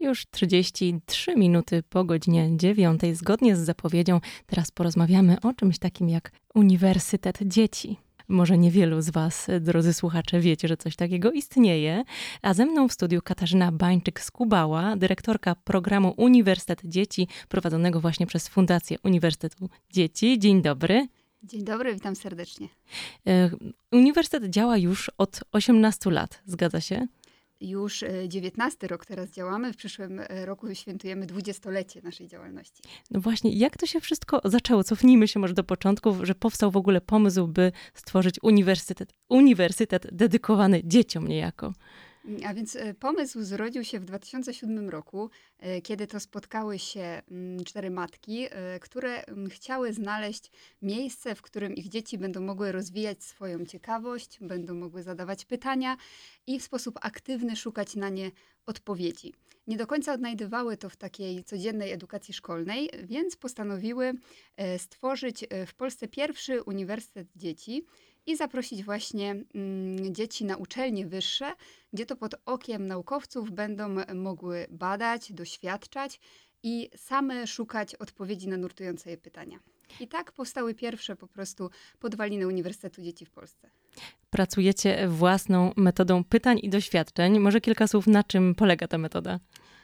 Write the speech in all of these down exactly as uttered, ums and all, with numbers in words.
Już trzydzieści trzy minuty po godzinie dziewiątej. Zgodnie z zapowiedzią teraz porozmawiamy o czymś takim jak Uniwersytet Dzieci. Może niewielu z Was, drodzy słuchacze, wiecie, że coś takiego istnieje. A ze mną w studiu Katarzyna Bańczyk-Skubała, dyrektorka programu Uniwersytet Dzieci, prowadzonego właśnie przez Fundację Uniwersytetu Dzieci. Dzień dobry. Dzień dobry, witam serdecznie. Uniwersytet działa już od osiemnastu lat, zgadza się? Już dziewiętnasty rok teraz działamy. W przyszłym roku świętujemy dwudziestolecie naszej działalności. No właśnie, jak to się wszystko zaczęło? Cofnijmy się może do początków, że powstał w ogóle pomysł, by stworzyć uniwersytet, uniwersytet dedykowany dzieciom niejako. A więc pomysł zrodził się w dwa tysiące siódmym roku, kiedy to spotkały się cztery matki, które chciały znaleźć miejsce, w którym ich dzieci będą mogły rozwijać swoją ciekawość, będą mogły zadawać pytania i w sposób aktywny szukać na nie odpowiedzi. Nie do końca odnajdywały to w takiej codziennej edukacji szkolnej, więc postanowiły stworzyć w Polsce pierwszy uniwersytet dzieci i zaprosić właśnie mm, dzieci na uczelnie wyższe, gdzie to pod okiem naukowców będą mogły badać, doświadczać i same szukać odpowiedzi na nurtujące je pytania. I tak powstały pierwsze po prostu podwaliny Uniwersytetu Dzieci w Polsce. Pracujecie własną metodą pytań i doświadczeń. Może kilka słów, na czym polega ta metoda?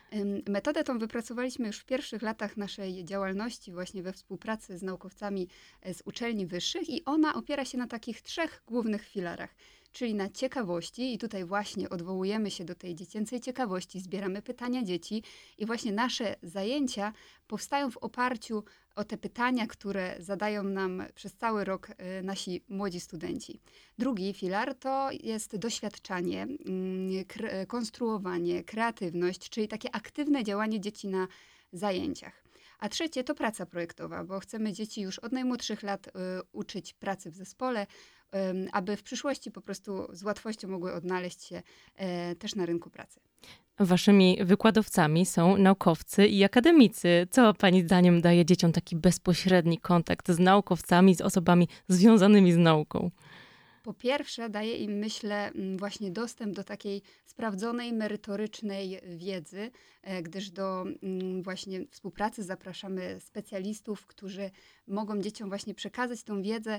Metodę tą wypracowaliśmy już w pierwszych latach naszej działalności właśnie we współpracy z naukowcami z uczelni wyższych i ona opiera się na takich trzech głównych filarach, czyli na ciekawości i tutaj właśnie odwołujemy się do tej dziecięcej ciekawości, zbieramy pytania dzieci i właśnie nasze zajęcia powstają w oparciu o te pytania, które zadają nam przez cały rok nasi młodzi studenci. Drugi filar to jest doświadczanie, kre- konstruowanie, kreatywność, czyli takie aktywne działanie dzieci na zajęciach. A trzecie to praca projektowa, bo chcemy dzieci już od najmłodszych lat y, uczyć pracy w zespole, y, aby w przyszłości po prostu z łatwością mogły odnaleźć się y, też na rynku pracy. Waszymi wykładowcami są naukowcy i akademicy. Co Pani zdaniem daje dzieciom taki bezpośredni kontakt z naukowcami, z osobami związanymi z nauką? Po pierwsze, daje im, myślę, właśnie dostęp do takiej sprawdzonej, merytorycznej wiedzy, gdyż do właśnie współpracy zapraszamy specjalistów, którzy mogą dzieciom właśnie przekazać tą wiedzę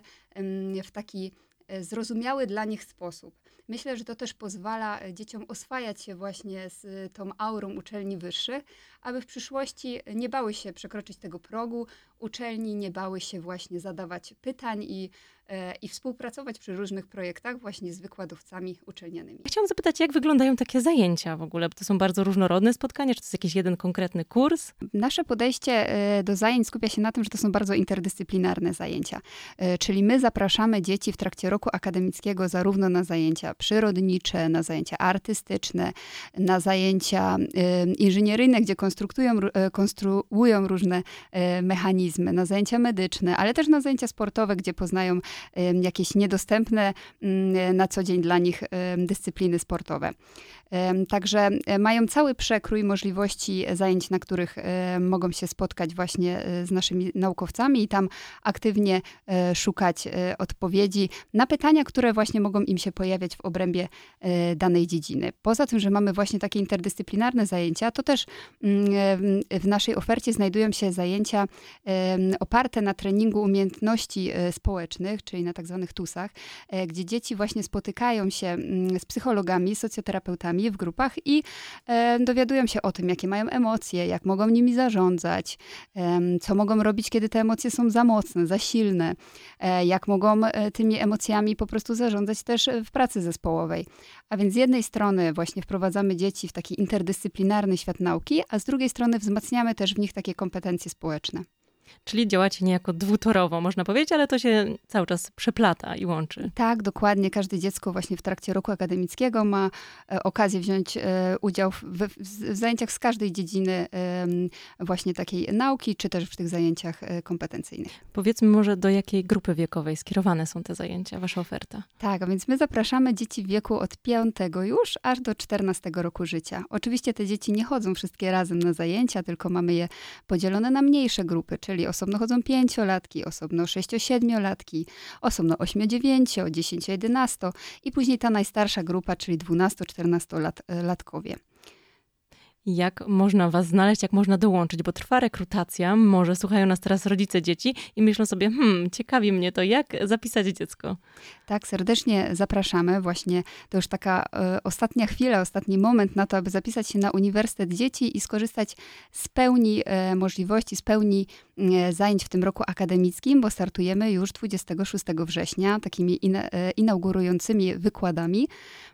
w taki zrozumiały dla nich sposób. Myślę, że to też pozwala dzieciom oswajać się właśnie z tą aurą uczelni wyższych, aby w przyszłości nie bały się przekroczyć tego progu uczelni, nie bały się właśnie zadawać pytań i, e, i współpracować przy różnych projektach właśnie z wykładowcami uczelnianymi. Chciałam zapytać, jak wyglądają takie zajęcia w ogóle? Bo to są bardzo różnorodne spotkania, czy to jest jakiś jeden konkretny kurs? Nasze podejście do zajęć skupia się na tym, że to są bardzo interdyscyplinarne zajęcia. Czyli my zapraszamy dzieci w trakcie roku akademickiego zarówno na zajęcia przyrodnicze, na zajęcia artystyczne, na zajęcia inżynieryjne, gdzie konstruują, konstruują różne mechanizmy, na zajęcia medyczne, ale też na zajęcia sportowe, gdzie poznają jakieś niedostępne na co dzień dla nich dyscypliny sportowe. Także mają cały przekrój możliwości zajęć, na których mogą się spotkać właśnie z naszymi naukowcami i tam aktywnie szukać odpowiedzi na pytania, które właśnie mogą im się pojawiać w obrębie danej dziedziny. Poza tym, że mamy właśnie takie interdyscyplinarne zajęcia, to też w naszej ofercie znajdują się zajęcia oparte na treningu umiejętności społecznych, czyli na tak zwanych tusach, gdzie dzieci właśnie spotykają się z psychologami, socjoterapeutami w grupach i dowiadują się o tym, jakie mają emocje, jak mogą nimi zarządzać, co mogą robić, kiedy te emocje są za mocne, za silne, jak mogą tymi emocjami po prostu zarządzać też w pracy zespołowej. A więc z jednej strony właśnie wprowadzamy dzieci w taki interdyscyplinarny świat nauki, a z drugiej strony wzmacniamy też w nich takie kompetencje społeczne. Czyli działacie niejako dwutorowo, można powiedzieć, ale to się cały czas przeplata i łączy. Tak, dokładnie. Każde dziecko właśnie w trakcie roku akademickiego ma e, okazję wziąć e, udział w, w, w zajęciach z każdej dziedziny e, właśnie takiej nauki, czy też w tych zajęciach e, kompetencyjnych. Powiedzmy może, do jakiej grupy wiekowej skierowane są te zajęcia, wasza oferta? Tak, a więc my zapraszamy dzieci w wieku od piątego już aż do czternastego roku życia. Oczywiście te dzieci nie chodzą wszystkie razem na zajęcia, tylko mamy je podzielone na mniejsze grupy, czyli osobno chodzą pięciolatki, osobno sześcio-siedmiolatki, osobno ośmio-dziewięcio, dziesięcio-jedenasto i później ta najstarsza grupa, czyli dwunasto-czternastolatkowie. Jak można was znaleźć, jak można dołączyć, bo trwa rekrutacja, może słuchają nas teraz rodzice dzieci i myślą sobie, hmm, ciekawi mnie to, jak zapisać dziecko. Tak, serdecznie zapraszamy. Właśnie to już taka e, ostatnia chwila, ostatni moment na to, aby zapisać się na Uniwersytet Dzieci i skorzystać z pełni e, możliwości, z pełni e, zajęć w tym roku akademickim, bo startujemy już dwudziestego szóstego września takimi ina, e, inaugurującymi wykładami.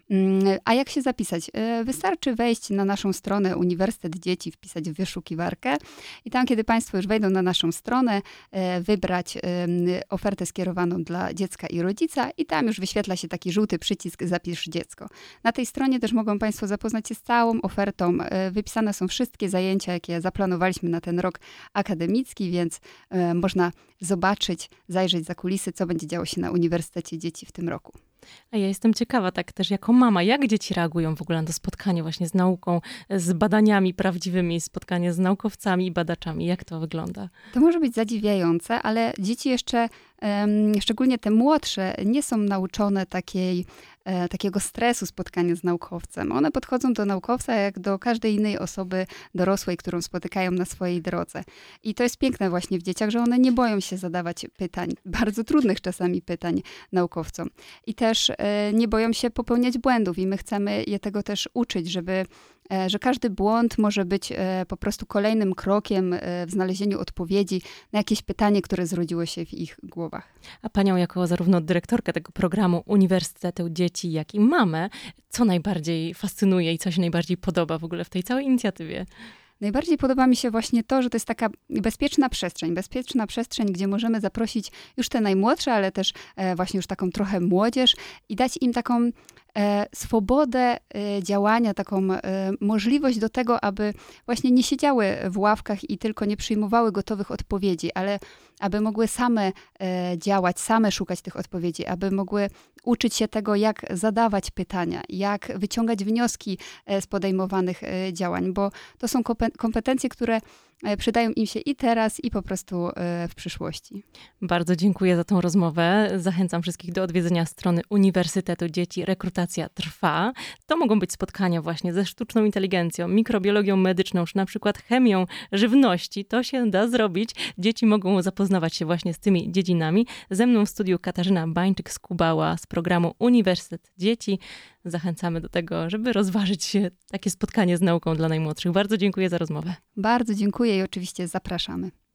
A jak się zapisać? Wystarczy wejść na naszą stronę Uniwersytet Dzieci, wpisać w wyszukiwarkę i tam, kiedy Państwo już wejdą na naszą stronę, wybrać ofertę skierowaną dla dziecka i rodzica i tam już wyświetla się taki żółty przycisk Zapisz dziecko. Na tej stronie też mogą Państwo zapoznać się z całą ofertą. Wypisane są wszystkie zajęcia, jakie zaplanowaliśmy na ten rok akademicki, więc można zobaczyć, zajrzeć za kulisy, co będzie działo się na Uniwersytecie Dzieci w tym roku. A ja jestem ciekawa tak też jako mama, jak dzieci reagują w ogóle na to spotkanie właśnie z nauką, z badaniami prawdziwymi, spotkanie z naukowcami i badaczami. Jak to wygląda? To może być zadziwiające, ale dzieci jeszcze, um, szczególnie te młodsze, nie są nauczone takiej, e, takiego stresu spotkania z naukowcem. One podchodzą do naukowca jak do każdej innej osoby dorosłej, którą spotykają na swojej drodze. I to jest piękne właśnie w dzieciach, że one nie boją się zadawać pytań, bardzo trudnych czasami pytań naukowcom. I też e, nie boją się popełniać błędów i my chcemy je tego też uczyć, żeby że każdy błąd może być po prostu kolejnym krokiem w znalezieniu odpowiedzi na jakieś pytanie, które zrodziło się w ich głowach. A panią jako zarówno dyrektorkę tego programu Uniwersytetu Dzieci, jak i mamę, co najbardziej fascynuje i co się najbardziej podoba w ogóle w tej całej inicjatywie? Najbardziej podoba mi się właśnie to, że to jest taka bezpieczna przestrzeń. Bezpieczna przestrzeń, gdzie możemy zaprosić już te najmłodsze, ale też właśnie już taką trochę młodzież i dać im taką e, swobodę e, działania, taką e, możliwość do tego, aby właśnie nie siedziały w ławkach i tylko nie przyjmowały gotowych odpowiedzi, ale aby mogły same e, działać, same szukać tych odpowiedzi, aby mogły uczyć się tego, jak zadawać pytania, jak wyciągać wnioski z podejmowanych e, działań, bo to są kompetencje, które przydają im się i teraz, i po prostu w przyszłości. Bardzo dziękuję za tą rozmowę. Zachęcam wszystkich do odwiedzenia strony Uniwersytetu Dzieci. Rekrutacja trwa. To mogą być spotkania właśnie ze sztuczną inteligencją, mikrobiologią medyczną, czy na przykład chemią żywności. To się da zrobić. Dzieci mogą zapoznawać się właśnie z tymi dziedzinami. Ze mną w studiu Katarzyna Bańczyk-Skubała z programu Uniwersytet Dzieci. Zachęcamy do tego, żeby rozważyć takie spotkanie z nauką dla najmłodszych. Bardzo dziękuję za rozmowę. Bardzo dziękuję i oczywiście zapraszamy.